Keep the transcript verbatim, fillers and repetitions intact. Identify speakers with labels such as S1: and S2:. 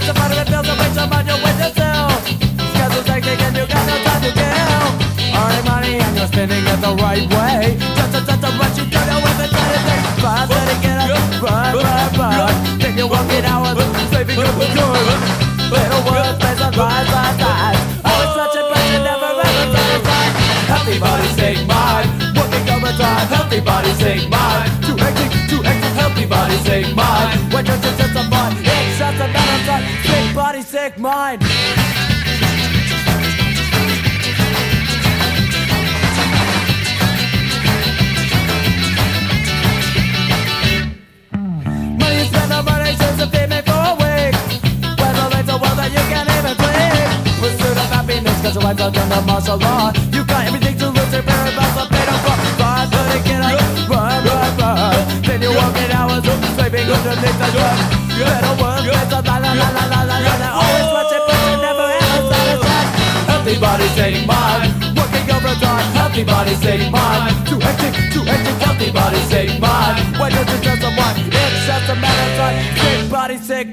S1: it's a part of the bills and waste some on your way to sell. Schedule's hectic and you got no time to kill. Earning money and you're spending it the right way. Just a touch of what you don't know if it's anything. Run, let it get up, run, run, run. Then you're working hours, saving up the good. Little words, place on rise, rise, rise. Always such a pressure, never ever satisfied. Healthy bodies take mine. Working overtime, healthy bodies take mine. Too hectic, too hectic, healthy bodies take mine. When you're just just a mind, it's just a matter of time. Sick body, sick mind. Money you spend on money seems to feed me for a week. Whether it's a world that you can't even sleep. Pursuit of happiness, cause your life's under martial law. You got everything to lose, your parents about to pay the cost. Run, let it get up, run, run, run. Then you're working hours, sleeping underneath the drug. Better work, better la la la la la la la. Always watching, but you never ever satisfied. Healthy bodies take mine. Working overtime, healthy bodies take mine. Too hectic, too hectic, healthy bodies take mine. When you're just a one, it's just a matter of time. Sick body, sick